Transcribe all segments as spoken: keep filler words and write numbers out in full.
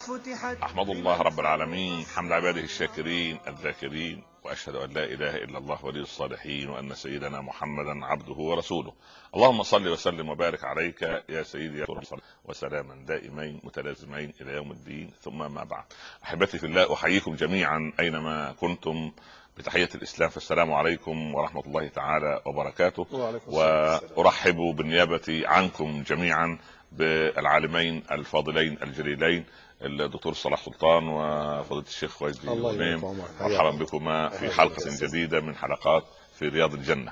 فتحت. أحمد الله رب العالمين حمد عباده الشاكرين الذاكرين، وأشهد أن لا إله إلا الله ولي الصالحين، وأن سيدنا محمدا عبده ورسوله. اللهم صل وسلم وبارك عليك يا سيدي يا رسول، وسلاما دائمين متلازمين إلى يوم الدين، ثم ما بعد. أحبتي في الله، أحييكم جميعا أينما كنتم بتحية الإسلام، فالسلام عليكم ورحمة الله تعالى وبركاته. وأرحب بالنيابة عنكم جميعا بالعالمين الفاضلين الجليلين الدكتور صلاح سلطان وفضيلة الشيخ وجدي غنيم. مرحبا بكما في حلقة جديدة من حلقات في رياض الجنة.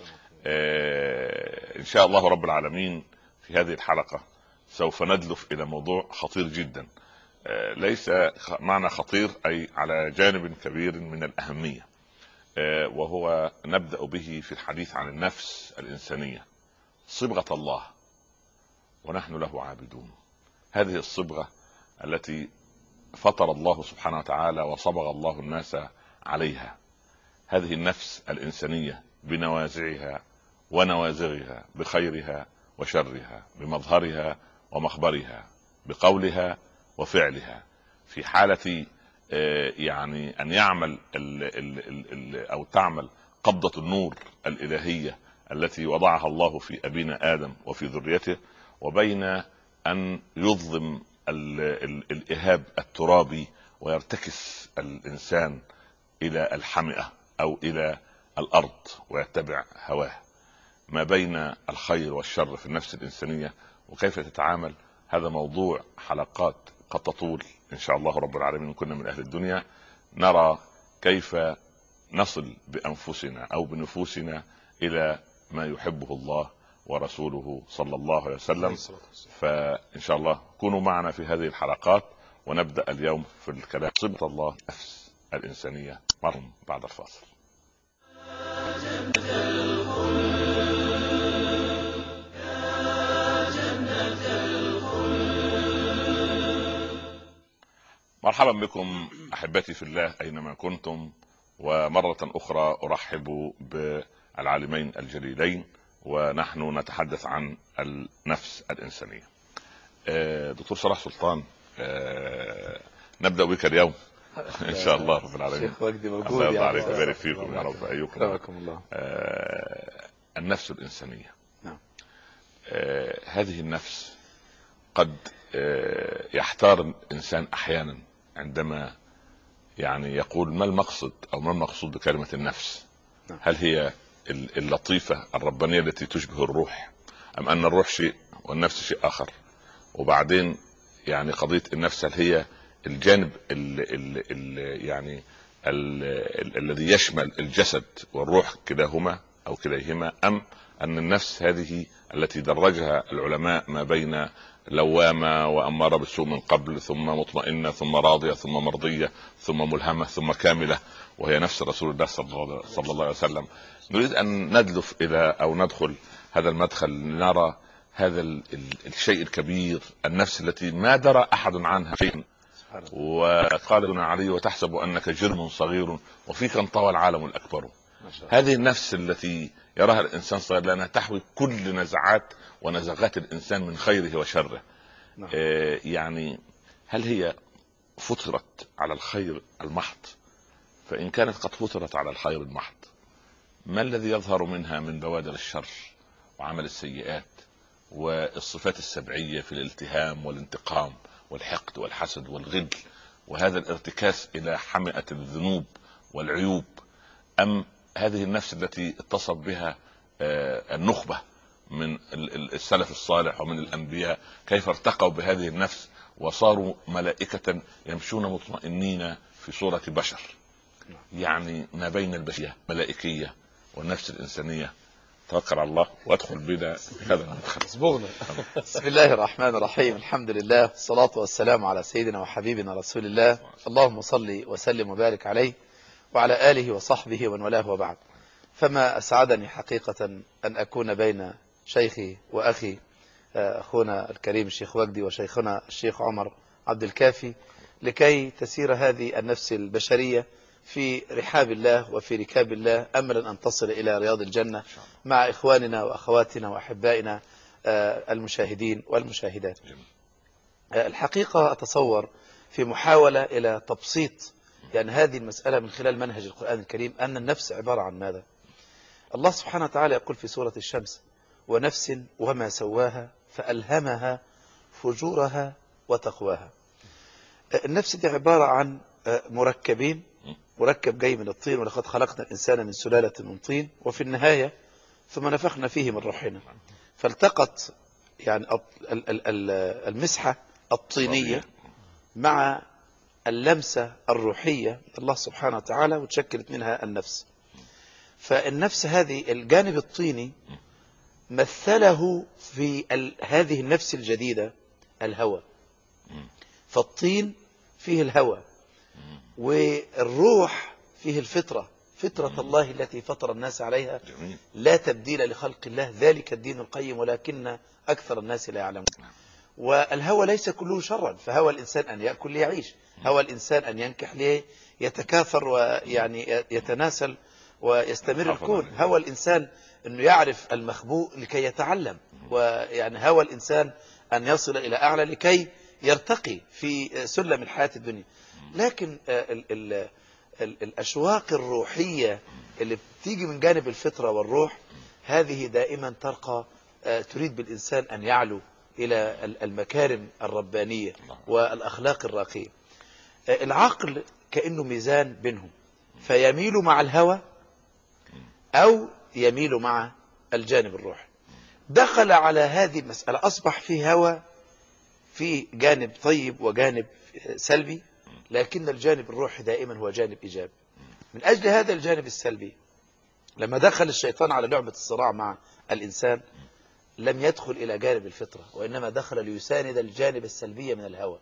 آه إن شاء الله رب العالمين في هذه الحلقة سوف ندلف إلى موضوع خطير جدا. آه ليس معنى خطير أي على جانب كبير من الأهمية، آه وهو نبدأ به في الحديث عن النفس الإنسانية، صبغة الله ونحن له عابدون. هذه الصبغة التي فطر الله سبحانه وتعالى وصبغ الله الناس عليها، هذه النفس الإنسانية بنوازعها ونوازغها، بخيرها وشرها، بمظهرها ومخبرها، بقولها وفعلها، في حالة يعني أن يعمل ال ال ال ال أو تعمل قبضة النور الإلهية التي وضعها الله في أبينا آدم وفي ذريته، وبين أن يظلم ال ال الإهاب الترابي ويرتكس الإنسان إلى الحمئة أو إلى الأرض ويتبع هواه. ما بين الخير والشر في النفس الإنسانية وكيف تتعامل، هذا موضوع حلقات قد تطول إن شاء الله رب العالمين. كنا من أهل الدنيا نرى كيف نصل بأنفسنا أو بنفوسنا إلى ما يحبه الله ورسوله صلى الله عليه وسلم. فإن شاء الله كونوا معنا في هذه الحلقات، ونبدأ اليوم في الكلام صبغة الله نفس الإنسانية مرة بعد الفاصل. مرحبا بكم أحبتي في الله أينما كنتم، ومرة أخرى أرحب بالعالمين الجليلين، ونحن نتحدث عن النفس الإنسانية. دكتور صلاح سلطان، نبدأ بك اليوم إن شاء الله رب العالمين. شيخ وجدي موجود، الله يرضى عليك ويبارك فيكم يا رب. أيكم الله. النفس الإنسانية، نعم. هذه النفس قد يحتار الإنسان أحيانا عندما يعني يقول ما المقصد أو ما المقصود بكلمة النفس؟ نعم. هل هي اللطيفة الربانية التي تشبه الروح، أم أن الروح شيء والنفس شيء آخر؟ وبعدين يعني قضية النفس هل هي الجانب ال ال ال يعني ال ال الذي يشمل الجسد والروح كلاهما أو كليهما، أم أن النفس هذه التي درجها العلماء ما بين لوامة وأمارة بالسوء من قبل، ثم مطمئنة، ثم راضية، ثم مرضية، ثم ملهمة، ثم كاملة، وهي نفس رسول الله صلى الله عليه وسلم. نريد أن ندلف إلى أو ندخل هذا المدخل لنرى هذا الشيء الكبير، النفس التي ما درى أحد عنها شيئا. وقال ابن علي وتحسب أنك جرم صغير وفيك انطوى العالم الأكبر. هذه النفس التي يراها الإنسان صغير لأنها تحوي كل نزعات ونزغات الإنسان من خيره وشره. نعم. آه يعني هل هي فطرت على الخير المحض؟ فإن كانت قد فطرت على الخير المحض، ما الذي يظهر منها من بوادر الشر وعمل السيئات والصفات السبعية في الالتهام والانتقام والحقد والحسد والغل وهذا الارتكاس إلى حمئة الذنوب والعيوب؟ أم هذه النفس التي اتصف بها آه النخبة من السلف الصالح ومن الأنبياء، كيف ارتقوا بهذه النفس وصاروا ملائكة يمشون مطمئنين في صورة بشر؟ يعني ما بين البشرية ملائكية والنفس الإنسانية. توكل على الله وادخل بنا هذا المدخل. بسم الله الرحمن الرحيم. الحمد لله، الصلاة والسلام على سيدنا وحبيبنا رسول الله. اللهم صل وسلم وبارك عليه وعلى آله وصحبه ومن والاه، وبعد. فما أسعدني حقيقة أن أكون بين شيخي وأخي أخونا الكريم الشيخ وجدي وشيخنا الشيخ عمر عبد الكافي، لكي تسير هذه النفس البشرية في رحاب الله وفي ركاب الله، أملا أن تصل إلى رياض الجنة مع إخواننا وأخواتنا وأحبائنا المشاهدين والمشاهدات. الحقيقة أتصور في محاولة إلى تبسيط يعني هذه المسألة من خلال منهج القرآن الكريم، أن النفس عبارة عن ماذا؟ الله سبحانه وتعالى يقول في سورة الشمس: ونفس وما سواها فألهمها فجورها وتقواها. النفس دي عبارة عن مركبين، مركب جاي من الطين، ولقد خلقنا الإنسان من سلالة من طين، وفي النهاية ثم نفخنا فيه من روحنا. فالتقت يعني المسحة الطينية مع اللمسة الروحية من الله سبحانه وتعالى، وتشكلت منها النفس. فالنفس هذه الجانب الطيني مثله في هذه النفس الجديدة الهوى. فالطين فيه الهوى، والروح فيه الفطرة، فطرة الله التي فطر الناس عليها، لا تبديل لخلق الله، ذلك الدين القيم ولكن أكثر الناس لا يعلمون. والهوى ليس كله شرا، فهوى الإنسان أن يأكل ليعيش، هوى الإنسان أن ينكح ليتكاثر ويعني يتناسل ويستمر الكون، هوى الإنسان أنه يعرف المخبوء لكي يتعلم، ويعني هوى الإنسان أن يصل إلى أعلى لكي يرتقي في سلم الحياة الدنيا. لكن ال ال ال الأشواق الروحية اللي بتيجي من جانب الفطرة والروح، هذه دائما ترقى، تريد بالإنسان أن يعلو إلى المكارم الربانية والأخلاق الراقية. العقل كأنه ميزان بينهم، فيميل مع الهوى أو يميل مع الجانب الروحي. دخل على هذه المسألة، أصبح في هوى، في جانب طيب وجانب سلبي، لكن الجانب الروحي دائما هو جانب إيجابي. من أجل هذا الجانب السلبي، لما دخل الشيطان على لعبة الصراع مع الإنسان، لم يدخل إلى جانب الفطرة، وإنما دخل ليساند الجانب السلبي من الهوى.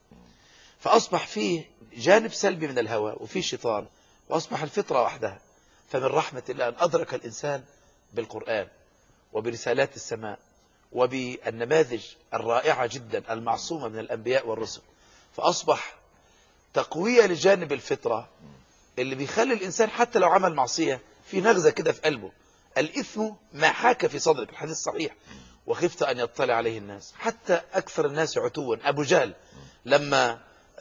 فأصبح فيه جانب سلبي من الهوى وفيه شيطان، وأصبح الفطرة وحدها. فمن رحمة الله أن أدرك الإنسان بالقرآن وبرسالات السماء وبالنماذج الرائعة جدا المعصومة من الأنبياء والرسل، فأصبح تقوية لجانب الفطرة اللي بيخلي الإنسان حتى لو عمل معصية في نغزة كده في قلبه. الإثم ما حاك في صدرك، الحديث صحيح: وخفت أن يطلع عليه الناس. حتى أكثر الناس عتوا، أبو جهل لما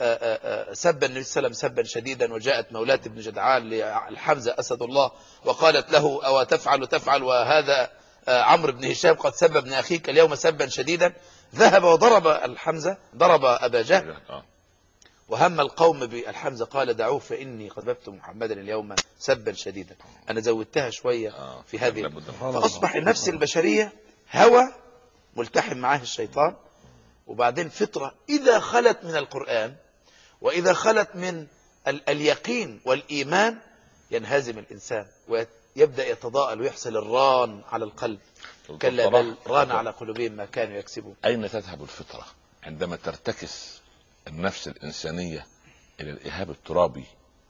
سب النبي صلى الله عليه وسلم سبا شديدا، وجاءت مولاة ابن جدعان للحمزة أسد الله وقالت له: أو تفعل تفعل وهذا عمرو بن هشام قد سب ابن أخيك اليوم سبا شديدا، ذهب وضرب الحمزة، ضرب أبا جهل، وهم القوم بالحمزة قال: دعوه فإني قد سببت محمدا اليوم سبا شديدا. أنا زودتها شوية في هذه. فأصبح النفس البشرية هوى ملتحم معاه الشيطان، وبعدين فطرة إذا خلت من القرآن وإذا خلت من ال اليقين والإيمان ينهزم الإنسان ويبدأ يتضاءل ويحصل الران على القلب. كلا بل ران على قلوبهم ما كانوا يكسبون. أين تذهب الفطرة عندما ترتكس النفس الإنسانية إلى الإهاب الترابي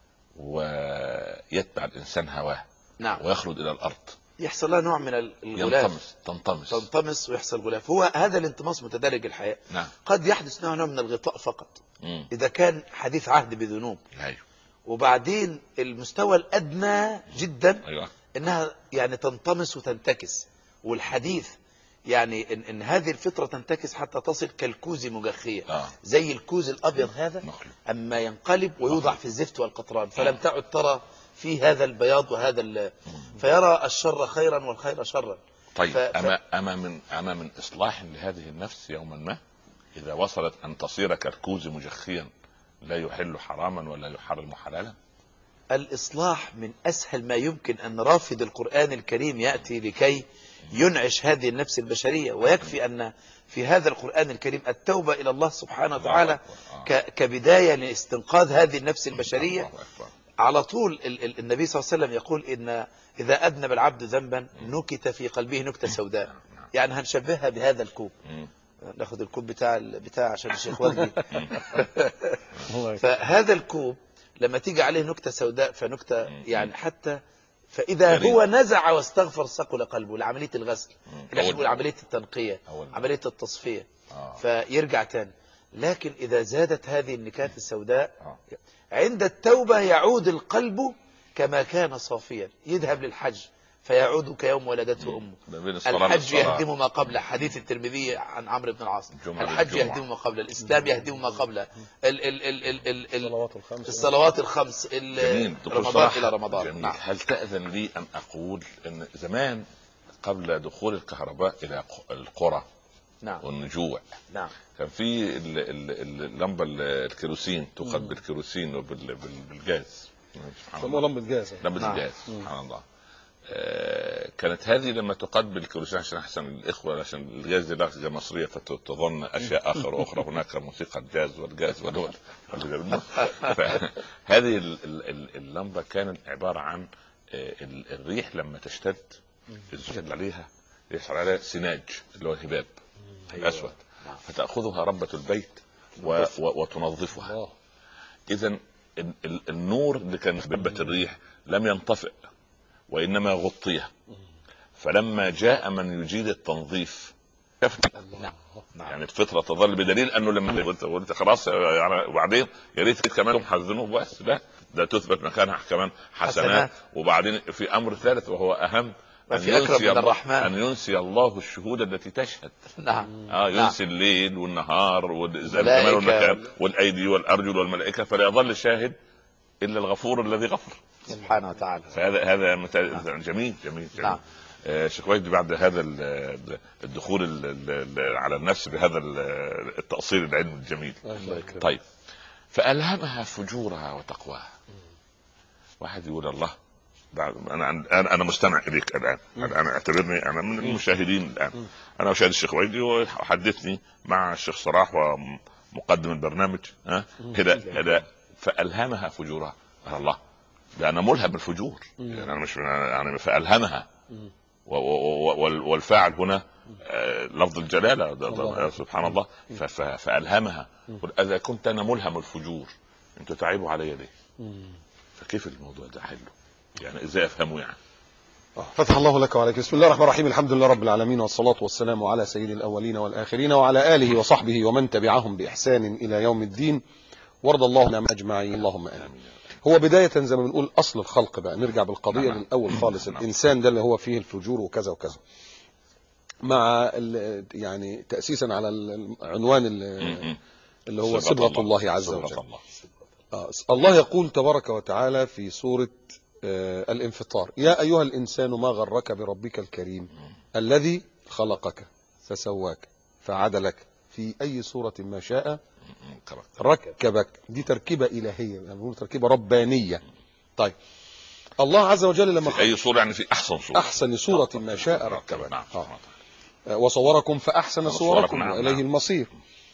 ويتبع الإنسان هواه؟ نعم. ويخلد إلى الأرض، يحصل لها نوع من الغلاف، ينطمس تنطمس تنطمس ويحصل غلاف. هو هذا الانطماس متدرج الحياة. نعم. قد يحدث نوع من الغطاء فقط مم. إذا كان حديث عهد بذنوب. أيوه. وبعدين المستوى الأدنى جدا أيوه. إنها يعني تنطمس وتنتكس. والحديث يعني إن, إن هذه الفطرة تنتكس حتى تصل كالكوز مجخية. آه. زي الكوز الأبيض هذا مخلوق. أما ينقلب ويوضع مخلوق. في الزفت والقطران، فلم تعد ترى في هذا البياض وهذا فيرى الشر خيرا والخير شرا. طيب ف... أما, أما من أما من إصلاح لهذه النفس يوما ما، إذا وصلت أن تصير كالكوز مجخيا لا يحل حراما ولا يحرم حلالا؟ الإصلاح من أسهل ما يمكن أن رافد القرآن الكريم يأتي لكي ينعش هذه النفس البشرية. ويكفي أن في هذا القرآن الكريم التوبة إلى الله سبحانه وتعالى كبداية لاستنقاذ هذه النفس البشرية. على طول النبي صلى الله عليه وسلم يقول إن إذا أذنب العبد ذنبا نكت في قلبه نكتة سوداء. يعني هنشبهها بهذا الكوب، ناخد الكوب بتاع بتاع عشان الشيخ وردي فهذا الكوب لما تيجي عليه نكتة سوداء فنكتة يعني حتى فإذا هو نزع واستغفر ثقل قلبه لعملية الغسل، عملية التنقية، عملية التصفية، فيرجع تاني. لكن إذا زادت هذه النكات السوداء عند التوبة يعود القلب كما كان صافيا، يذهب للحج فيعود كيوم ولدته امه. الحج يهدم ما قبل، حديث الترمذي عن عمرو بن العاص. الحج يهدم ما قبل، الاسلام يهدم ما قبل، ال ال ال ال ال الصلوات الخمس الصلوات الخمس، رمضان الى رمضان. نعم. هل تأذن لي ان اقول ان زمان قبل دخول الكهرباء الى القرى نعم والنجوع، نعم، كان في اللمبه الكيروسين تقاد بالكيروسين وبالجاز، سموها لمبه جاز، لمبه الجاز سبحان الله. آه كانت هذه لما تقاد بالكيروسين عشان احسن الاخوه، عشان الجاز دي لغه مصريه فتظن اشياء اخرى اخرى هناك موسيقى الجاز والجاز والهول. هذه اللمبه كانت عباره عن الريح لما تشتد يشتد عليها يحصل عليها سناج اللي هو الهباب الاسود، فتاخذها ربة البيت و... و... وتنظفها. اذا النور اللي كان في هبة الريح لم ينطفئ وانما غطيها، فلما جاء من يجيد التنظيف يعني الفطره تظل، بدليل انه لما قلت قلت خلاص يعني وبعدين يا ريت كمان تحزنوه بس، لا ده تثبت مكانها كمان حسنات. وبعدين في امر ثالث وهو اهم، أن ينسي, أن ينسي الله الشهود التي تشهد. نعم. آه ينسي نعم. الليل والنهار والزمان والمكان والأيدي والأرجل والملائكة، فلا يظل الشاهد إلا الغفور الذي غفر سبحانه وتعالى. فهذا هذا متع... نعم. جميل جميل, جميل. نعم. آه شيخ وجدي بعد هذا الدخول على النفس بهذا التأصيل العلمي الجميل، طيب فألهمها فجورها وتقواها. واحد يقول الله، انا انا انا مستمع اليك الان، انا اعتبرني انا من المشاهدين الان، انا اشاهد الشيخ ويدي وحدثني مع الشيخ صلاح ومقدم البرنامج ها كده كده، فالهمها فجورها. الله ده انا ملهم بالفجور يعني، انا مش يعني فالهمها، والفاعل هنا لفظ الجلاله سبحان الله، فالهمها. اذا كنت انا ملهم الفجور انتوا تعيبوا علي ليه؟ فكيف الموضوع ده حله يعني، ازاي افهمه يعني؟ فتح الله لك وعليك. بسم الله الرحمن الرحيم، الحمد لله رب العالمين، والصلاة والسلام على سيد الأولين والآخرين وعلى آله وصحبه ومن تبعهم بإحسان إلى يوم الدين، وارض اللهم أجمعين اللهم آمين. هو بداية زي ما بنقول أصل الخلق بقى، نرجع بالقضية من الأول خالص، الإنسان ده اللي هو فيه الفجور وكذا وكذا، مع يعني تأسيسا على العنوان اللي هو صبغة الله عز وجل. الله يقول تبارك وتعالى في سورة آه الانفطار: يا أيها الإنسان ما غرك بربك الكريم الذي خلقك فسواك فعدلك في أي صورة ما شاء ركبك. دي تركيبة إلهية يعني، تركيبة ربانية. طيب الله عز وجل لما في أي صورة يعني في أحسن صورة، أحسن صورة ما شاء ركبك. آه. وصوركم فأحسن صوركم وإليه المصير.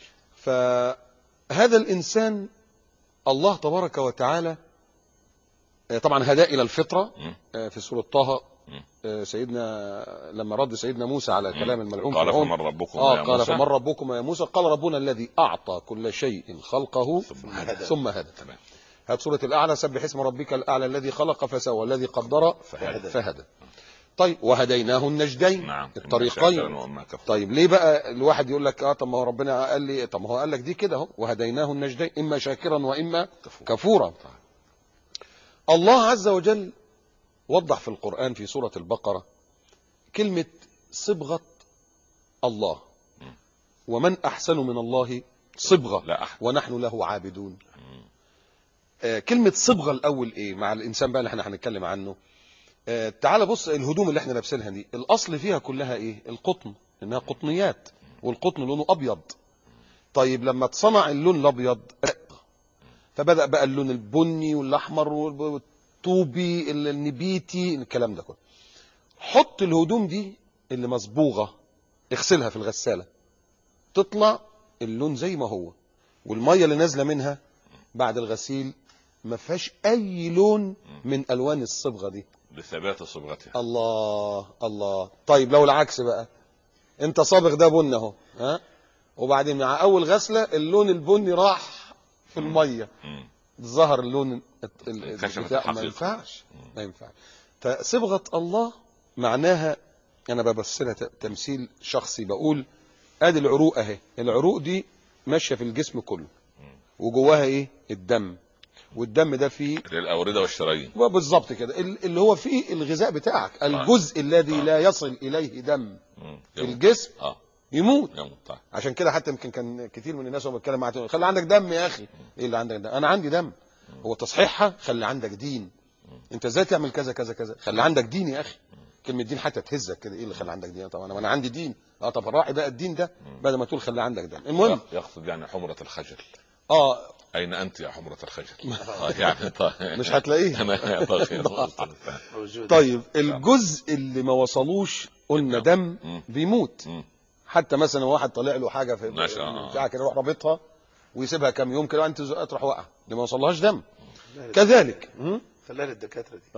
فهذا الإنسان الله تبارك وتعالى طبعا هداه الى الفطره. في سوره طه سيدنا لما رد سيدنا موسى على كلام الملعون قال فمن ربكم آه يا قال موسى؟ فمن ربكم يا موسى؟ قال ربنا الذي اعطى كل شيء خلقه ثم هدى, ثم هدى. هذه سوره الاعلى: سبح اسم ربك الاعلى الذي خلق فسوى الذي قدر فهدى, فهدى. طيب وهديناه النجدين، نعم. الطريقين. طيب ليه بقى الواحد يقول لك اه طب ما هو ربنا قال لي، طب ما هو قال لك دي كده اهو، وهديناه النجدين اما شاكرا واما كفورا, كفورا. الله عز وجل وضح في القرآن في سورة البقرة كلمة صبغة الله، ومن أحسن من الله صبغة ونحن له عابدون. آه كلمة صبغة الأول إيه مع الإنسان بقى اللي احنا هنتكلم عنه؟ آه تعال بص، الهدوم اللي احنا لابسينها دي الأصل فيها كلها إيه؟ القطن، إنها قطنيات، والقطن لونه أبيض. طيب لما تصنع اللون الأبيض فبدأ بقى اللون البني والأحمر والطوبي النبيتي الكلام ده كله. حط الهدوم دي اللي مصبوغة اغسلها في الغسالة تطلع اللون زي ما هو، والمية اللي نازلة منها بعد الغسيل ما فيهاش أي لون من ألوان الصبغة دي بثبات صبغتها. الله الله. طيب لو العكس بقى، انت صابغ ده بني اهو، ها، وبعدين مع أول غسلة اللون البني راح في المية، ظهر اللون البتاع، ما ينفعش ما ينفعش. فصبغة الله معناها، انا ببصلها تمثيل شخصي، بقول ادي العروق اهي، العروق دي ماشيه في الجسم كله، وجواها ايه؟ الدم، والدم ده فيه الاورده والشرايين بالظبط كده، اللي هو فيه الغذاء بتاعك. الجزء الذي لا يصل اليه دم في الجسم اه يموت. يموت. طيب. عشان كده حتى يمكن كان كتير من الناس وهو بيتكلم معاه خلي عندك دم يا اخي. ايه اللي عندك دم؟ انا عندي دم. هو تصحيحها خلي عندك دين. انت ازاي تعمل كذا كذا كذا؟ خلي عندك دين يا اخي. كلمه دين حتى تهزك كده. ايه اللي خلي عندك دين؟ طبعا انا عندي دين. اه طب راعي بقى الدين ده بدل ما تقول خلي عندك دم. المهم يقصد يعني حمره الخجل. اه اين انت يا حمره الخجل؟ يعني طيب. مش هتلاقيه. انا طيب الجزء اللي ما وصلوش قلنا دم بيموت. حتى مثلا واحد طالع له حاجه في بتاع كده يروح رابطها ويسيبها كام يوم كده وانت تروح وقع اللي ما وصلهاش دم. كذلك خليها للدكاتره دي.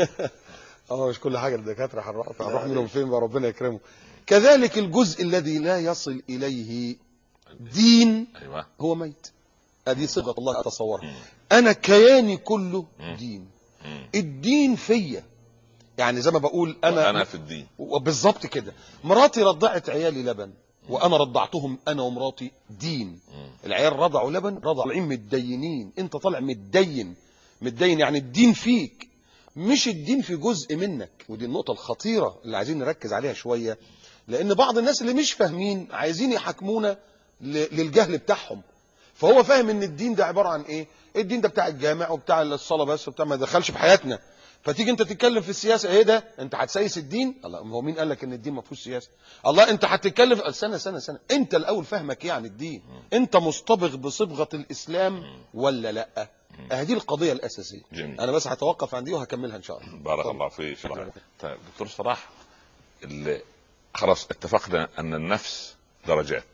اه مش كل حاجه للدكاتره هنروح هنروح منهم فين بقى ربنا يكرمه. كذلك الجزء الذي لا يصل اليه دين هو ميت. ادي صيغه الله اتصورها. انا كياني كله دين. الدين فيا، يعني زي ما بقول انا انا في الدين بالظبط كده. مراتي رضعت عيالي لبن وانا رضعتهم انا ومراتي دين. العيال رضعوا لبن رضعوا طالعين متدينين. انت طالع متدين. متدين يعني الدين فيك مش الدين في جزء منك. ودي النقطه الخطيره اللي عايزين نركز عليها شويه، لان بعض الناس اللي مش فاهمين عايزين يحكمونا للجهل بتاعهم. فهو فاهم ان الدين ده عباره عن ايه؟ الدين ده بتاع الجامع وبتاع الصلاه بس وبتاع ما يدخلش في حياتنا. فتيجي انت تتكلم في السياسه ايه ده؟ انت هتسيس الدين؟ الله، هو مين قال لك ان الدين ما فيهوش سياسه؟ الله انت هتتكلم في سنه سنه سنه انت الاول فاهمك ايه عن الدين؟ انت مصطبغ بصبغه الاسلام ولا لا؟ هذه القضيه الاساسيه. جميل. انا بس هتوقف عندي وهكملها ان شاء الله. بارك الله فيك. طيب دكتور صلاح، اللي خلاص اتفقنا ان النفس درجات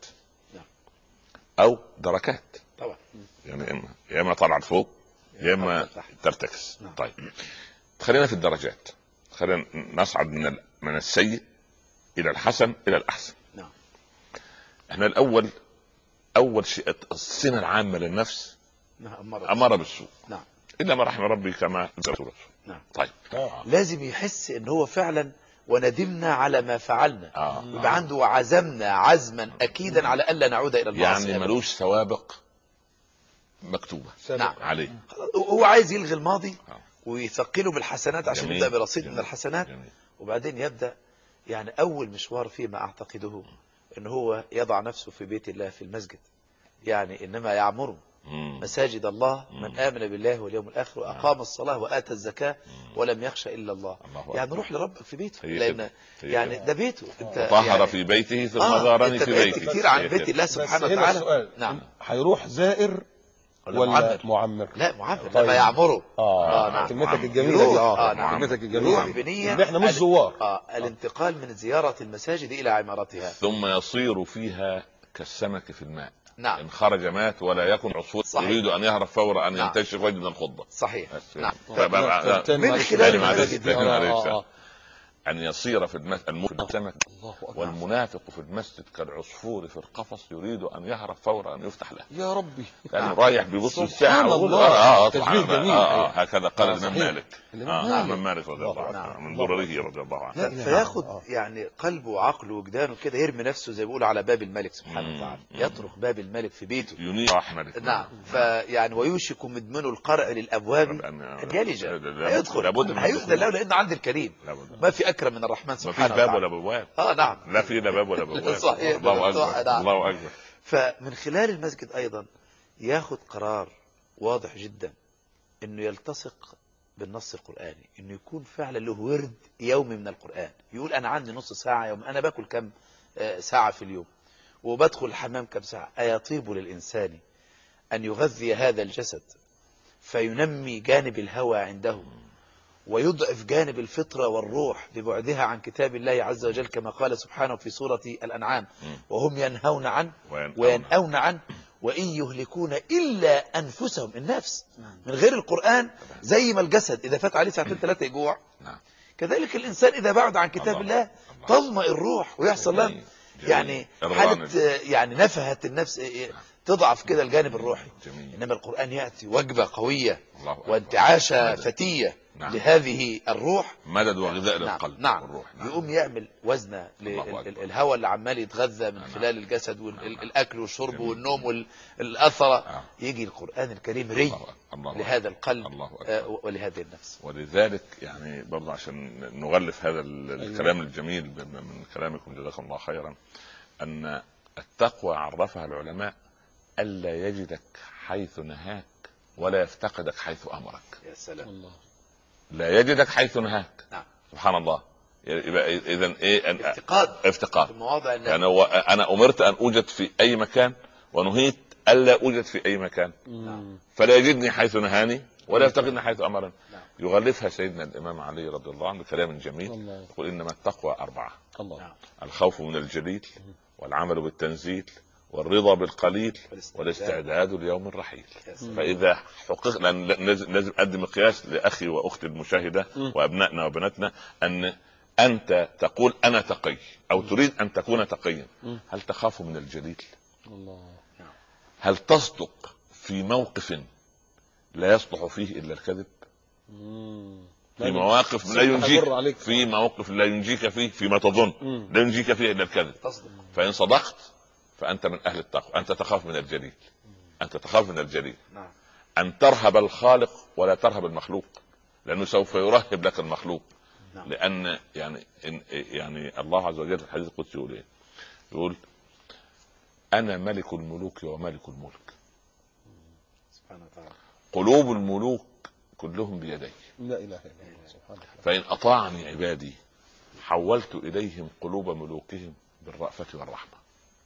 او دركات طبعا، يعني اما يا اما طالعه فوق يا اما ترتكس. طيب خلينا في الدرجات. خلينا نصعد من من السيء الى الحسن الى الاحسن. نعم. احنا الاول اول شيء الصيغه العامه للنفس اماره بالسوء. نعم. الا ما رحم ربي كما ذكر. نعم. طيب لازم يحس ان هو فعلا وندمنا على ما فعلنا. آه. يبقى عنده وعزمنا عزما اكيدا على الا نعود الى المعصيه. يعني ملوش سوابق مكتوبه نعم. عليه. هو عايز يلغي الماضي ويثقله بالحسنات عشان يبدا برصيد جميل. من الحسنات. جميل. وبعدين يبدا يعني اول مشوار فيه ما اعتقده ان هو يضع نفسه في بيت الله في المسجد. يعني انما يعمر مساجد الله من آمن بالله واليوم الآخر وأقام الصلاة وآتى الزكاة ولم يخشى إلا الله. يعني روح لربك في بيته، لأن يعني ده بيته. انت طهر يعني في بيته ثم آه زارني في بيته. كتير عن بيت الله سبحانه وتعالى. نعم. هيروح زائر ولا معمر؟ معمر. لا معمر. طيب. لما يعمره. اه, آه نعم. كلمتك الجميله دي. اه نعم. كلمتك الجميله دي. بنية احنا مش زوار. اه الانتقال من زيارة المساجد إلى عمارتها. ثم يصير فيها كالسمك في الماء. نعم. إن خرج مات ولا يكن عصفور يريد أن يهرب فور أن نعم. ينتشف وجد الخضة. صحيح. نعم. من خلال أن يصير في المسجد السمك والمنافق في المسجد كالعصفور في القفص يريد أن يهرب فور أن يفتح له. يا ربي. لأنه رايح بيبص الساعة. آه تشبيه جميل. هكذا قال الإمام مالك. الإمام مالك رضي الله عنه من ضرره رضي الله عنه. فياخد يعني قلبه وعقله وجدانه كده يرمي نفسه زي بيقولوا على باب الملك سبحانه وتعالى. يطرق باب الملك في بيته. ينير رحمة. نعم. فيعني ويوشك مدمن القرع للأبواب أن يلج. هيدخل هيؤذن له لأنه عند الكريم. ما في أكرم من الرحمن سبحانه وتعالى. ما في باب ولا بواب. اه نعم. لا في لا باب ولا بواب. صحيح. الله أكبر. الله أكبر. فمن خلال المسجد أيضا ياخد قرار واضح جدا انه يلتصق بالنص القرآني، انه يكون فعلا له ورد يومي من القرآن. يقول انا عندي نص ساعة يوم، انا باكل كم ساعة في اليوم وبدخل الحمام كم ساعة. ايطيب للإنسان ان يغذي هذا الجسد فينمي جانب الهوى عنده ويضعف جانب الفطرة والروح ببعدها عن كتاب الله عز وجل كما قال سبحانه في سورة الأنعام وهم ينهون عنه وينأون عنه وإن يهلكون إلا أنفسهم. النفس من غير القرآن زي ما الجسد إذا فات عليه ساعتين ثلاثة يجوع، كذلك الإنسان إذا بعد عن كتاب الله تظمأ الروح ويحصل له يعني حالة يعني نفهة النفس تضعف كده الجانب الروحي. إنما القرآن يأتي وجبة قوية وانتعاشة فتية نعم. لهذه الروح مدد وغذاء نعم. للقلب نعم. والروح. نعم. يقوم يعمل وزنه للهواء اللي عمال يتغذى من نعم. خلال الجسد والاكل والشرب جميل. والنوم والاثر. آه. يجي القرآن الكريم ري الله الله لهذا القلب الله آه ولهذه النفس. ولذلك يعني برضه عشان نغلف هذا الكلام الجميل من كلامكم جزاكم الله خيرا، ان التقوى عرفها العلماء الا يجدك حيث نهاك ولا يفتقدك حيث امرك. يا سلام. الله. لا يجدك حيث نهاك. نعم. سبحان الله. يبقى اذا ايه؟ افتقاد. افتقاد. المواضع اللي يعني انا امرت ان اوجد في اي مكان ونهيت الا اوجد في اي مكان. نعم. فلا يجدني حيث نهاني ولا يفتقدني حيث امرني. نعم. يغلفها سيدنا الامام علي رضي الله عنه بكلام جميل، يقول انما التقوى اربعه: الله. نعم. الخوف من الجليل، والعمل بالتنزيل، والرضا بالقليل، والاستعداد ليوم الرحيل. فاذا حقق، لازم ادي مقياس لاخي واختي المشاهده وابنائنا وبناتنا، ان انت تقول انا تقي او تريد ان تكون تقيا. هل تخاف من الجليل؟ الله. هل تصدق في موقف لا يصلح فيه الا الكذب؟ في مواقف لا ينجيك، في موقف لا ينجيك فيه فيما تظن لا ينجيك فيه الا الكذب. فان صدقت فانت من اهل التقوى. انت تخاف من الجليل، انت تخاف من الجليل. ان ترهب الخالق ولا ترهب المخلوق، لانه سوف يرهب لك المخلوق. لان يعني يعني الله عز وجل في الحديث القدسي يقول ايه؟ يقول انا ملك الملوك وملك الملك، سبحانه وتعالى. قلوب الملوك كلهم بيدي، لا اله الا الله، سبحانه. فان اطاعني عبادي حولت اليهم قلوب ملوكهم بالرأفة والرحمة،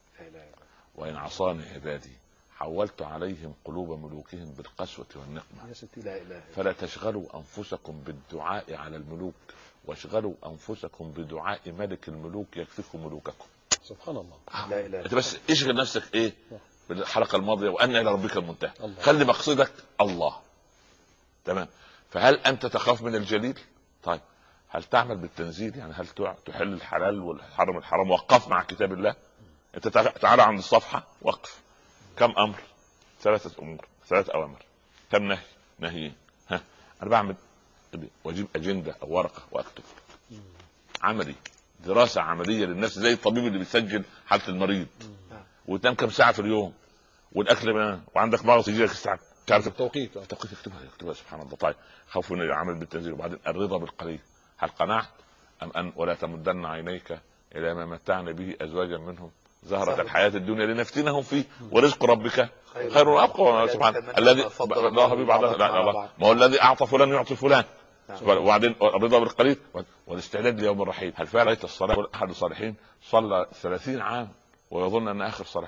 وان عصاني عبادي حولت عليهم قلوب ملوكهم بالقسوة والنقمة. فلا تشغلوا انفسكم بالدعاء على الملوك، واشغلوا انفسكم بدعاء ملك الملوك يكفيكم ملوككم. سبحان الله. لا اله. انت بس اشغل نفسك ايه بالحلقة الماضية وان الى ربك المنتهى. خلي مقصدك الله. تمام. فهل انت تخاف من الجليل؟ طيب هل تعمل بالتنزيل؟ يعني هل تحل الحلال والحرم الحرام؟ وقف مع كتاب الله. انت تعالى عند الصفحة وقف. كم امر؟ ثلاثة امور، ثلاث اوامر. كم نهي؟ نهيين. ها انا بعمل واجيب اجندة او ورقة واكتب عملي، دراسة عملية للنفس، زي الطبيب اللي بيسجل حالة المريض. وتنام كم ساعة في اليوم، والاكل بقى، وعندك مرض يجيلك الساعة، تعرف التوقيت التوقيت يكتبها يكتبها سبحان الله. طيب خوف من العمل بالتنزيل، وبعدين الرضا بالقليل. هل قنعت ام ان ولا تمدن عينيك الى ما متعنا به ازواجا منهم زهرة الحياة الدنيا لنفتنهم فيه ورزق ربك خير وابقى. سبحان الذي الله به بعض. ما هو الذي اعطى فلان يعطي فلان. وبعدين الرضا بالقليل والاستعداد ليوم الرحيل. هل فعلا رأيت الصلاة؟ احد الصالحين صلى ثلاثين عام ويظن ان اخر صلاة،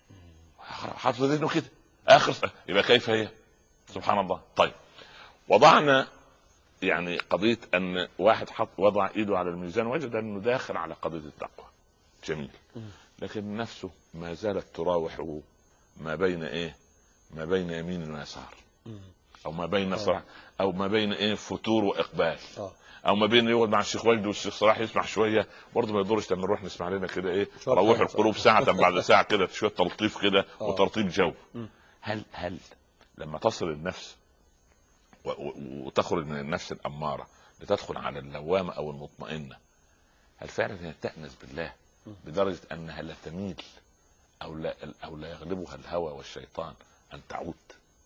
حافظ ذهنه كده اخر صلاة. يبقى كيف هي؟ سبحان الله. طيب وضعنا يعني قضية ان واحد حط وضع ايده على الميزان وجد انه داخل على قضية التقوى. جميل. لكن نفسه ما زالت تراوح ما بين ايه؟ ما بين يمين ويسار، او ما بين صلاح، او ما بين ايه؟ فتور واقبال، او ما بين يقعد مع الشيخ وجدي والشيخ صلاح يسمع شويه. برضه ما يضرش لما نروح نسمع لنا كده ايه؟ روح القلوب ساعه بعد ساعه كده، شويه تلطيف كده وترطيب جو. هل هل لما تصل النفس وتخرج من النفس الاماره لتدخل على اللوامه او المطمئنه، هل فعلا هي تأنس بالله بدرجه انها لا تميل او لا او لا يغلبها الهوى والشيطان ان تعود؟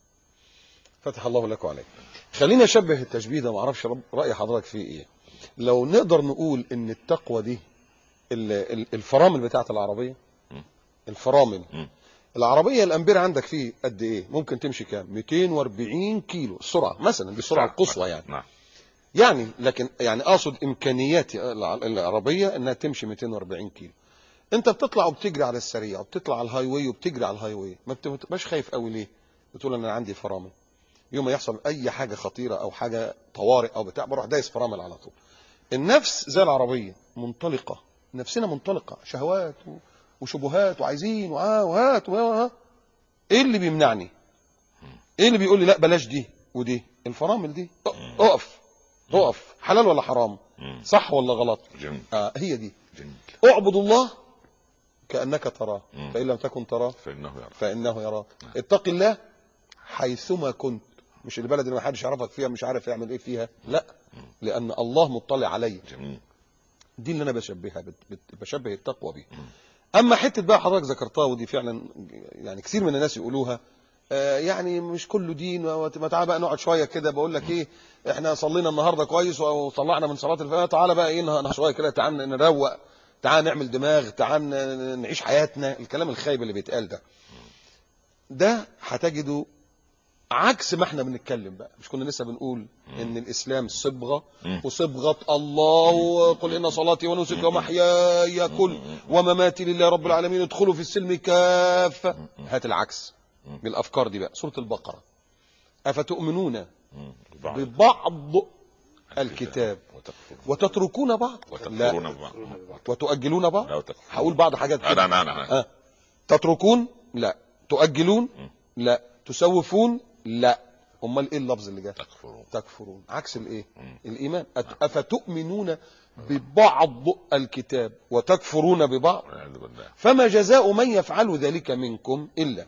فتح الله لك وعليك. خلينا نشبه التشبيه ده، ما اعرفش راي حضرتك فيه ايه. لو نقدر نقول ان التقوى دي الفرامل بتاعه العربيه، الفرامل العربيه الامبير عندك فيه قد ايه؟ ممكن تمشي كام؟ مئتين وأربعين كيلو السرعه مثلا، دي السرعه القصوى يعني. نعم. يعني لكن يعني اقصد امكانيات العربيه انها تمشي مئتين وأربعين كيلو. انت بتطلع وبتجري على السريع وبتطلع على الهاي واي وبتجري على الهاي واي، ما بتبقاش خايف قوي ليه؟ بتقول انا عندي فرامل، يوم ما يحصل اي حاجه خطيره او حاجه طوارئ او بتاع بروح دايس فرامل على طول. النفس زي العربيه منطلقه، نفسنا منطلقه، شهوات وشبهات وعايزين وهات وها. ايه اللي بيمنعني؟ ايه اللي بيقول لي لا بلاش دي ودي؟ الفرامل دي. اقف اقف، حلال ولا حرام؟ صح ولا غلط؟ جميل. آه هي دي. جميل. اعبد الله كأنك تراه فإن لم تكن تراه فإنه يراك. فإنه يراك. اتق الله حيثما كنت مش البلد اللي ما حدش يعرفك فيها مش عارف يعمل ايه فيها، لا، لان الله مطلع عليا. جميل. دي اللي انا بشبهها، بشبه التقوى بيه. اما حته بقى حضرتك ذكرتها ودي فعلا يعني كثير من الناس يقولوها، آه يعني مش كله دين، ما تعالى بقى نقعد شويه كده، بقول لك ايه، احنا صلينا النهارده كويس وطلعنا من صلاه الفجر، تعالى بقى ايه نهار شويه كده، تعال نروق، تعال نعمل دماغ، تعال نعيش حياتنا. الكلام الخايب اللي بيتقال ده ده هتجده عكس ما احنا بنتكلم بقى. مش كنا لسه بنقول ان الاسلام صبغه وصبغه الله، وقل ان صلاتي ونسكي ومحياي كل ومماتي لله رب العالمين ادخلوا في السلم كافه. هات العكس بالافكار دي بقى. سوره البقره، افتؤمنون ببعض الكتاب وتتركون بعض، لا وتؤجلون بعض. هقول بعض حاجات كده. انا انا أه. تتركون لا، تؤجلون لا، تسوفون لا، امال ايه اللفظ اللي جاي؟ تكفرون. تكفرون عكس الايه؟ الايمان. افتؤمنون ببعض الكتاب وتكفرون ببعض، فما جزاء من يفعل ذلك منكم الا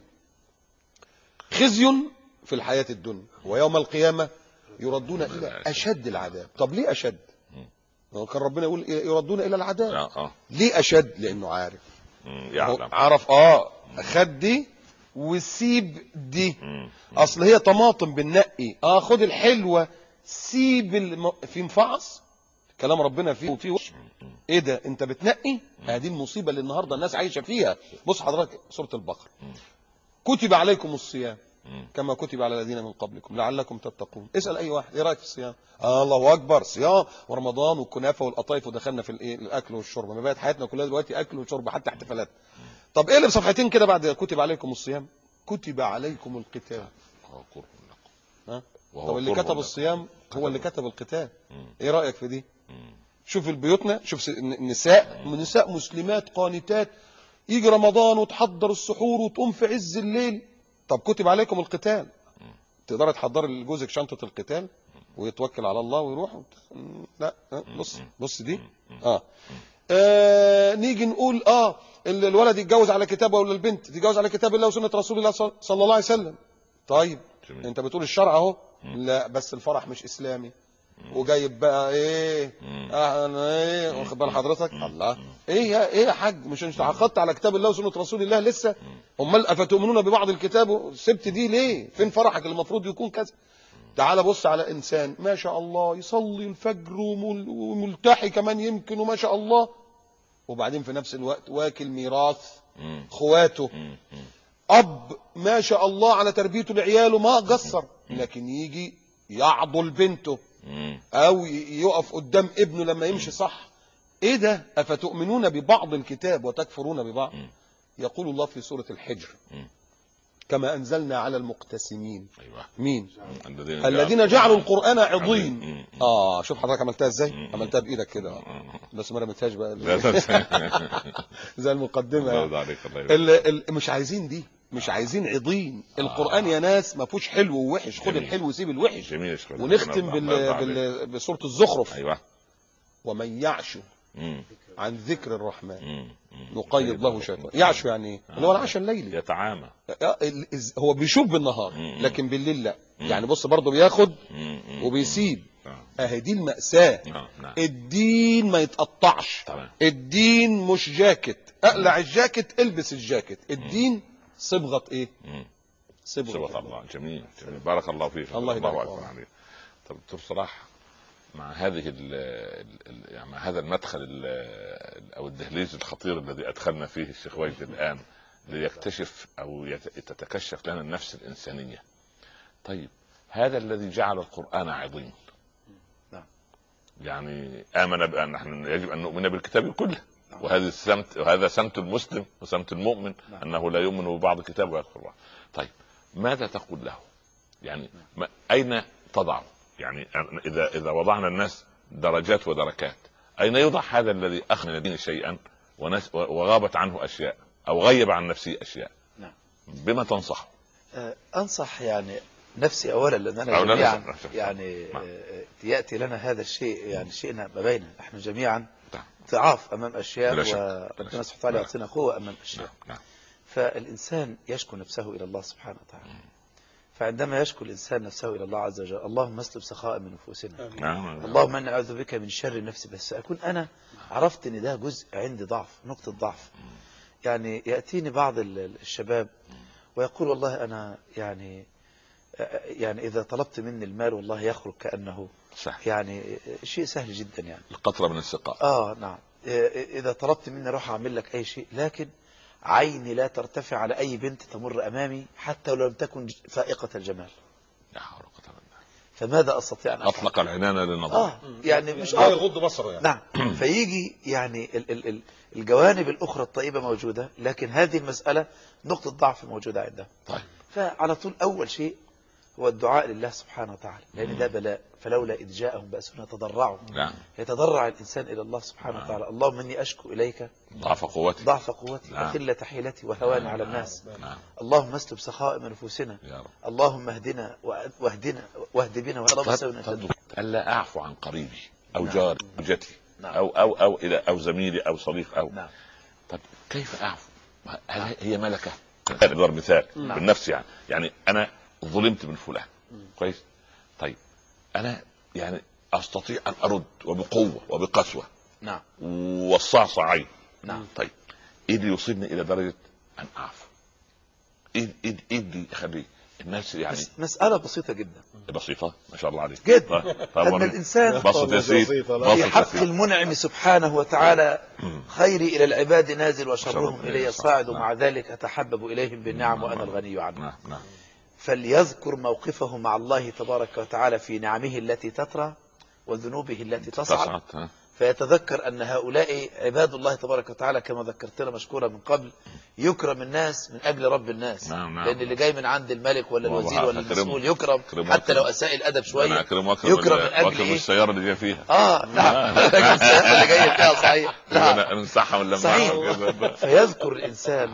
خزي في الحياه الدنيا ويوم القيامه يردون الى اشد العذاب. طب ليه اشد؟ كان ربنا يقول يردون الى العذاب. ليه اشد؟ لانه عارف، يعلم، عرف اه خد دي وسيب دي. اصل هي طماطم بالنقي، اه خد الحلوه سيب الم... في مفعص كلام ربنا فيه وفيه وش. ايه ده انت بتنقي؟ هذه المصيبه اللي النهارده الناس عايشه فيها. بص حضرتك سوره البقره، كتب عليكم الصيام كما كتب على الذين من قبلكم لعلكم تتقون. اسال اي واحد ايه رايك في الصيام؟ آه الله اكبر، صيام ورمضان والكنافه والقطايف ودخلنا في الايه الاكل والشرب، ما بقت حياتنا كلها دلوقتي اكل وشرب حتى احتفالات. طب ايه اللي بصفحتين كده بعد كتب عليكم الصيام؟ كتب عليكم القتال. ها؟ طب اللي كتب الصيام هو اللي كتب القتال. ايه رايك في دي؟ شوف البيوتنا، شوف النساء، نساء مسلمات قانتات، يجي رمضان وتحضر السحور وتقوم في عز الليل. طب كتب عليكم القتال، تقدر تحضر لجوزك شنطه القتال ويتوكل على الله ويروح؟ لا. بص بص دي اه, آه نيجي نقول اه الولد يتجوز على كتاب ولا البنت تتجوز على كتاب الله وسنه رسول الله صلى الله عليه وسلم. طيب جميل. انت بتقول الشرع اهو، لا بس الفرح مش اسلامي، وجايب بقى ايه اه ايه واخد بال حضرتك؟ الله ايه يا ايه يا حاج، مش انت عقدت على كتاب الله وسنه رسول الله لسه؟ امال افتؤمنون ببعض الكتاب سبت دي ليه؟ فين فرحك اللي المفروض يكون كذا؟ تعال بص على انسان ما شاء الله يصلي الفجر وملتحي كمان يمكن وما شاء الله، وبعدين في نفس الوقت واكل ميراث اخواته، اب ما شاء الله على تربيته لعياله ما قصر، لكن يجي يعضل بنته او يقف قدام ابنه لما يمشي صح. ايه ده؟ افتؤمنون ببعض الكتاب وتكفرون ببعض. يقول الله في سورة الحجر كما انزلنا على المقتسمين. أيوة. مين؟ الذين, الذين جعلوا القرآن عضين. اه شوف حضرتك عملتها ازاي؟ عملتها بايدك كده بس ما رميتهاش بقى زي المقدمه. اللي مش عايزين دي، مش عايزين عضين. القرآن يا ناس ما فيهوش حلو ووحش، خد الحلو وسيب الوحش. ونختم بال... بال... بسورة الزخرف. أيوة. ومن يعش عن ذكر الرحمن نقيض له شيطان. يعشو يعني ايه؟ اللي هو العشاء الليلي، يتعامى. هو بيشوف بالنهار لكن بالليل لا. يعني بص برضه بياخد وبيسيب. اهي دي المأساة. الدين ما يتقطعش. الدين مش جاكيت اقلع الجاكيت البس الجاكيت. الدين صبغة ايه؟ صبغة الله. جميل جميل، بارك الله فيك. الله يبارك عليك. طب دكتور صلاح، مع هذه ال ال يعني مع هذا المدخل او الدهليز الخطير الذي ادخلنا فيه الشيخ وجدي الان ليكتشف او تتكشف لنا النفس الانسانيه. طيب هذا الذي جعل القرآن عظيم يعني آمن بأن نحن يجب أن نؤمن بالكتاب كله، وهذا السمت وهذا سمت المسلم وسمت المؤمن أنه لا يؤمن ببعض الكتاب ويكفر بعض. طيب ماذا تقول له؟ يعني ما أين تضع؟ يعني إذا إذا وضعنا الناس درجات ودركات، أين يوضع هذا الذي أخذ من الدين شيئا وغابت عنه أشياء أو غيب عن نفسه أشياء؟ بما تنصح؟ أنصح يعني نفسي أولا، لأن أنا جميعا يعني يأتي لنا هذا الشيء، يعني شئنا ما بيننا نحن جميعا ضعاف أمام أشياء، وربنا سبحانه وتعالى يعطينا قوة أمام أشياء. فالإنسان يشكو نفسه إلى الله سبحانه وتعالى، فعندما يشكو الإنسان نفسه إلى الله عز وجل اللهم اسلب سخاء من نفوسنا، نعم. اللهم أنا أعوذ بك من شر النفس، بس أكون أنا عرفت أن ده جزء عندي ضعف، نقطة ضعف. يعني يأتيني بعض الشباب ويقول والله أنا يعني يعني إذا طلبت مني المال والله يخرج كأنه صح. يعني شيء سهل جدا، يعني القطرة من السقاء. آه نعم. إذا طلبت مني أروح أعمل لك أي شيء، لكن عيني لا ترتفع على أي بنت تمر أمامي حتى لو لم تكن فائقة الجمال. لا حول ولا قوة إلا بالله. فماذا أستطيع أن أفعل؟ أطلق العنان للنظر. آه يعني مش لا يغض بصره يعني. نعم. فيجي يعني ال ال ال الجوانب الأخرى الطيبة موجودة، لكن هذه المسألة نقطة ضعف موجودة عنده. طيب. فعلى طول أول شيء هو الدعاء لله سبحانه وتعالى، لأن ده بلاء. فلولا إذ جاءهم بأسنا تضرعوا. نعم. يتضرع الإنسان إلى الله سبحانه نعم. وتعالى، اللهم إني أشكو إليك ضعف قوتي ضعف قوتي نعم. وقلة حيلتي وهواني نعم. على الناس. نعم. اللهم اسلب سخاء من نفوسنا، يا رب. اللهم اهدنا واهدنا واهد بنا ويا رب سوينا صدق ألا أعفو عن قريبي أو نعم. جاري زوجتي نعم. أو أو أو إلى أو زميلي أو صديق أو نعم. طب كيف أعفو؟ هل هي ملكة؟ أضرب مثال نعم. بالنفس يعني يعني أنا ظلمت من فلان كويس. طيب أنا يعني أستطيع أن أرد وبقوة وبقسوة نعم. والصعصع عين. نعم. طيب إيه اللي يوصلني إلى درجة أن أعفو؟ إيه إيه إيه اللي يخلي الناس يعني مس مسألة بسيطة جدا بسيطة ما شاء الله عليك جدا. أن الإنسان بسط يا سيدي في حق المنعم سبحانه وتعالى خيري إلى العباد نازل وشرهم إلي صاعد، ومع ذلك أتحبب إليهم بالنعم وأنا الغني عنه. نعم. نعم. فليذكر موقفه مع الله تبارك وتعالى في نعمه التي تطرى وذنوبه التي تصعد، فيتذكر أن هؤلاء عباد الله تبارك وتعالى كما ذكرتنا مشكورا من قبل، يكرم الناس من أجل رب الناس. نعم. نعم. لأن اللي جاي من عند الملك ولا الوزير ولا المسؤول يكرم كرم حتى لو أساء الأدب شوية، يكرم يكرم من أجل إيه؟ السيارة اللي جاي فيها آه نعم السيارة اللي جاي فيها صحيح. نمسحها ولا صحيح. فيذكر الإنسان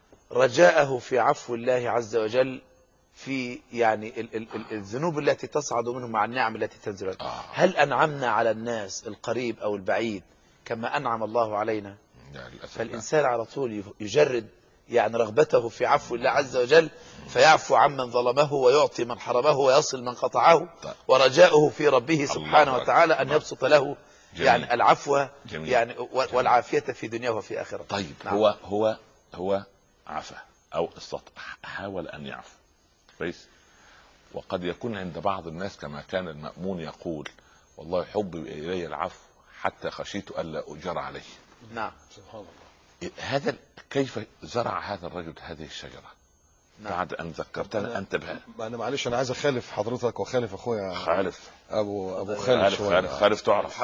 رجاءه في عفو الله عز وجل في يعني ال ال ال الذنوب التي تصعد منه مع النعم التي تنزل. آه. هل أنعمنا على الناس القريب أو البعيد كما أنعم الله علينا؟ فالإنسان على طول يجرد يعني رغبته في عفو الله عز وجل، فيعفو عمن ظلمه ويعطي من حرمه ويصل من قطعه، ورجاؤه في ربه سبحانه وتعالى أن يبسط له يعني العفو يعني والعافية في دنياه وفي آخرته. طيب. نعم. هو هو هو عفا أو استطاع حاول أن يعفو كويس، وقد يكون عند بعض الناس كما كان المأمون يقول والله حب إلي العفو حتى خشيت ألا أجر عليه. نعم. سبحان الله. هذا كيف زرع هذا الرجل هذه الشجرة؟ نعم. بعد أن ذكرتنا أنت بها. أنا معلش أنا عايز أخالف حضرتك وخالف أخويا خالف أبو أبو خالد خالف شوية. خالف, خالف تعرف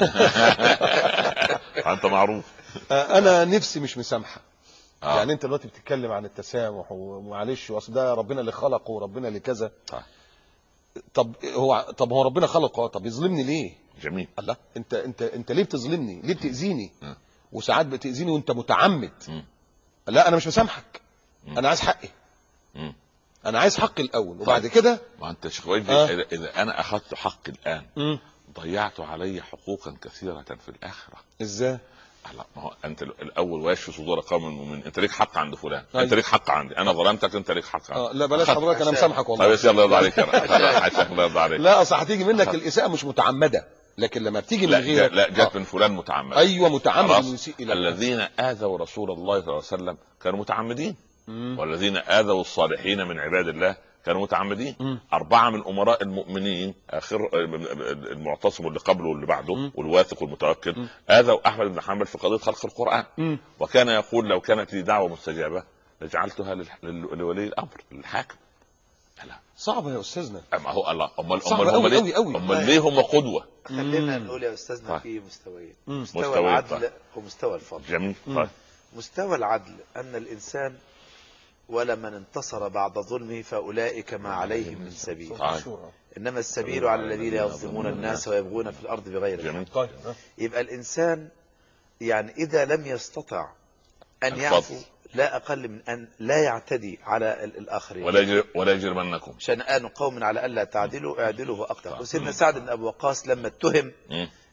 أنت معروف. أنا نفسي مش مسامحة. آه. يعني انت دلوقتي بتتكلم عن التسامح ومعلش واصل ده ربنا اللي خلقه وربنا اللي كذا. آه. طب هو طب هو ربنا خلقه، طب يظلمني ليه؟ جميل. الله انت انت انت ليه بتظلمني؟ ليه بتاذيني؟ م. وساعات بتاذيني وانت متعمد. م. لا انا مش مسامحك. م. انا عايز حقي. م. انا عايز حقي الاول وبعد كده. ما انت شيخ ويدي آه. اذا, إذا انا اخذت حقي الان م. ضيعت علي حقوقا كثيرة في الاخرة. ازاي؟ لا ما هو انت الاول ويشفي صدور قوم المؤمنين، انت ليك حق عند فلان. أيوة. انت ليك حق عندي، انا ظلمتك انت ليك حق عندي. اه لا بلاش حضرتك انا مسامحك والله. طيب يلا يرضى عليك عشان الله يرضى عليك. لا اصل هتيجي منك الاساءه مش متعمده، لكن لما بتيجي من غيرك لا جت من فلان متعمد. ايوه متعمد يسيء الى الذين اذوا رسول الله صلى الله عليه وسلم كانوا متعمدين، والذين اذوا الصالحين من عباد الله كانوا متعمدين. م. أربعة من أمراء المؤمنين آخر المعتصم اللي قبله واللي بعده م. والواثق والمتوكل آذوا أحمد بن حنبل في قضية خلق القرآن. م. وكان يقول لو كانت لي دعوة مستجابة لجعلتها لولي الأمر للحاكم. لا صعبة يا أستاذنا. أما هو الله أمال أمال هم ليه أمال ليه هم قدوة؟ خلينا نقول يا أستاذنا في مستويين، مستوى, مستوى العدل طيب. ومستوى الفضل. جميل. طيب. مستوى العدل أن الإنسان ولمن انتصر بعد ظلمه فأولئك ما عليهم من سبيل. إنما السبيل على الذين يظلمون الناس ويبغون في الأرض بغير الحق. يبقى الإنسان يعني إذا لم يستطع أن يعفو لا أقل من أن لا يعتدي على الآخرين. ولا يجر ولا يجرمنكم شنآن قوم على ألا تعدلوا اعدلوا وأقترب. وسيدنا سعد بن أبي وقاص لما اتهم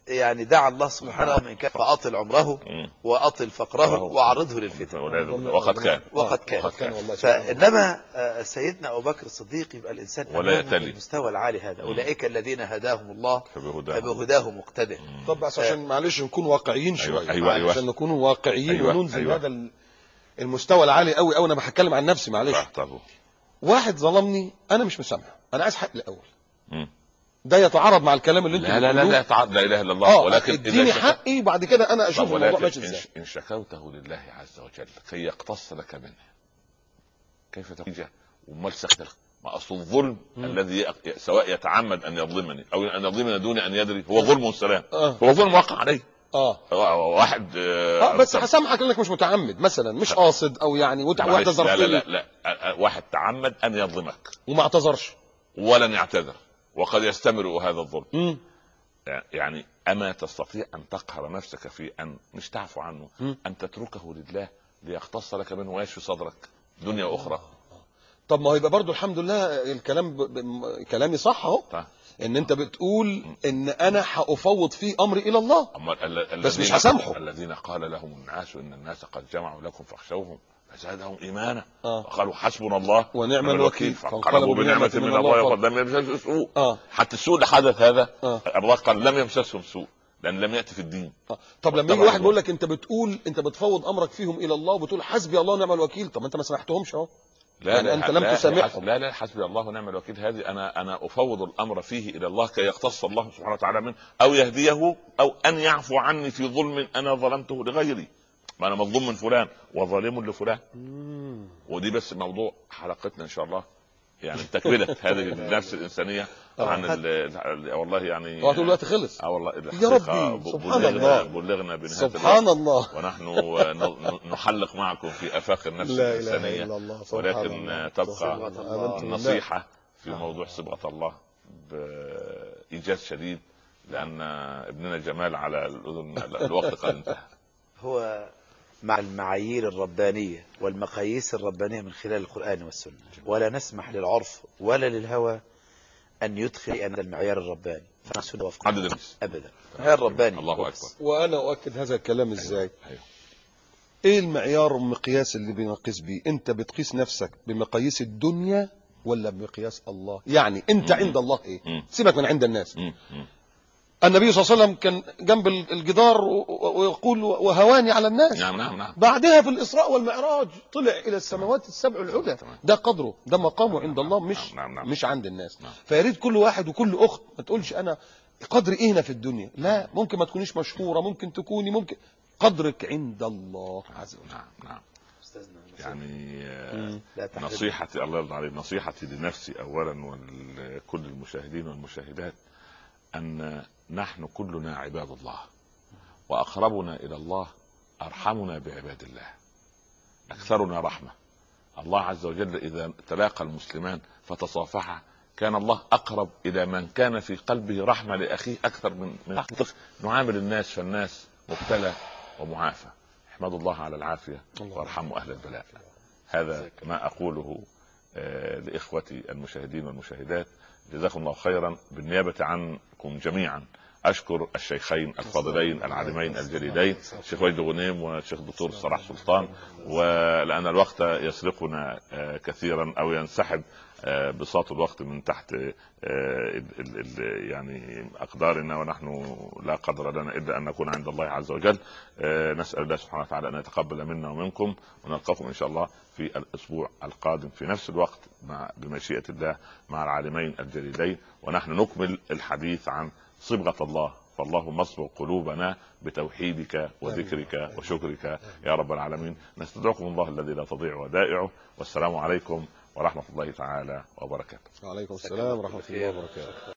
يعني دعا الله سبحانه من كان فأطل عمره وأطل فقره وعرضه للفتن، وقد كان وقد كان, وقد كان والله. فإنما سيدنا أبو بكر الصديق يبقى الإنسان ولا في المستوى العالي هذا. أولئك الذين هداهم الله فبهداه مقتدى. طب بس عشان معلش نكون واقعيين شويه. أيوة أيوة أيوة. عشان نكون واقعيين أيوة وننزل أيوة. هذا المستوى العالي قوي قوي. انا بتكلم عن نفسي معلش. واحد ظلمني انا مش مسامحه، انا عايز حق الاول. م. ده يتعارض مع الكلام اللي انت لا لا لا لا يتعارض، لا اله الا الله. آه ولكن اديني حقي وبعد كده انا اشوف الموضوع ماشي ازاي. ان شكوته لله عز وجل كي يقتص لك منه كيف تخرج وما السخط؟ ما اصل الظلم م. الذي سواء يتعمد ان يظلمني او ان يظلمني دون ان يدري هو ظلم والسلام. آه. هو ظلم واقع عليه. اه واحد اه بس هسامحك لانك مش متعمد مثلا، مش قاصد او يعني واعتذر. لا, لا لا لا واحد تعمد ان يظلمك وما اعتذرش ولن يعتذر وقد يستمر هذا الظلم. م. يعني اما تستطيع ان تقهر نفسك في ان مش تعفو عنه م. ان تتركه لله ليقتص لك منه ويشفي صدرك دنيا واخرى. طب ما هو يبقى برضو الحمد لله الكلام ب... ب... كلامي صح اهو. ان انت بتقول ان انا هافوض فيه امري الى الله بس مش هسامحه. الذين قال لهم الناس ان الناس قد جمعوا لكم فاخشوهم فزادهم ايمانا آه. وقالوا حسبنا الله ونعم الوكيل فانقلبوا بنعمه من الله وقد لم يمسسهم سوء. آه. حتى السوء اللي حدث هذا آه. الله قال لم يمسسهم سوء لان لم ياتي في الدين. آه. طب لما يجي واحد بيقول لك انت بتقول انت بتفوض امرك فيهم الى الله وبتقول حسبي الله ونعم الوكيل، طب انت ما سمحتهمش اهو. لا يعني لا انت لم تسامحهم. لا لا حسبي الله ونعم الوكيل هذه انا انا افوض الامر فيه الى الله كي يقتص الله سبحانه وتعالى منه او يهديه او ان يعفو عني في ظلم انا ظلمته لغيري. ما انا مظلوم من فلان وظالم لفلان. مم. ودي بس موضوع حلقتنا ان شاء الله، يعني تكمله هذه النفس الانسانيه عن والله يعني وقت الوقت خلص. اه والله يا ربي سبحان الله بلغنا بنهايه سبحان الله ونحن نحلق معكم في افاق النفس لا الانسانيه. إله إلا الله. ولكن الله. تبقى النصيحه في موضوع صبغه الله بايجاز شديد لان ابننا جمال على الاذن الوقت قد انتهى. هو مع المعايير الربانية والمقاييس الربانية من خلال القرآن والسنة، ولا نسمح للعرف ولا للهوى أن يدخل أن المعيار الرباني فالسنة وفق أبدا. المعيار الرباني الله أكبر. وأنا أؤكد هذا الكلام إزاي؟ أيوه. إيه المعيار والمقياس اللي بنقيس بيه؟ أنت بتقيس نفسك بمقاييس الدنيا ولا بمقياس الله؟ يعني أنت م- عند الله إيه؟ م- سيبك من عند الناس. م- النبي صلى الله عليه وسلم كان جنب الجدار ويقول وهواني على الناس. نعم نعم نعم. بعدها في الإسراء والمعراج طلع إلى السماوات السبع العلى. ده قدره، ده مقامه عند الله مش نعم نعم. مش عند الناس. نعم. فيريد كل واحد وكل أخت ما تقولش أنا قدري إيه هنا في الدنيا. لا، ممكن ما تكونيش مشهورة، ممكن تكوني، ممكن قدرك عند الله عز وجل. نعم نعم. يعني نصيحتي الله يرضى عليك، نصيحتي لنفسي أولا ولكل المشاهدين والمشاهدات أن نحن كلنا عباد الله، وأقربنا إلى الله أرحمنا بعباد الله، أكثرنا رحمة. الله عز وجل إذا تلاقى المسلمان فتصافحا كان الله أقرب إلى من كان في قلبه رحمة لأخيه أكثر من من نعامل الناس فالناس مبتلى ومعافى. احمدوا الله على العافية وارحموا أهل البلاء. هذا ما أقوله لإخوتي المشاهدين والمشاهدات. جزاكم الله خيرا. بالنيابة عنكم جميعا أشكر الشيخين الفاضلين العالمين الجليلين الشيخ وجد غنيم والشيخ الدكتور صلاح سلطان، ولأن الوقت يسرقنا كثيرا أو ينسحب بساط الوقت من تحت يعني أقدارنا، ونحن لا قدر لنا إلا أن نكون عند الله عز وجل. نسأل الله سبحانه وتعالى أن يتقبل منا ومنكم، ونلقاكم إن شاء الله في الأسبوع القادم في نفس الوقت مع بمشيئة الله مع العالمين الجليلين، ونحن نكمل الحديث عن صبغة الله. فاللهم اصبغ قلوبنا بتوحيدك وذكرك وشكرك يا رب العالمين. نستودعكم الله الذي لا تضيع ودائعه، والسلام عليكم ورحمة الله تعالى وبركاته. وعليكم السلام ورحمة الله وبركاته.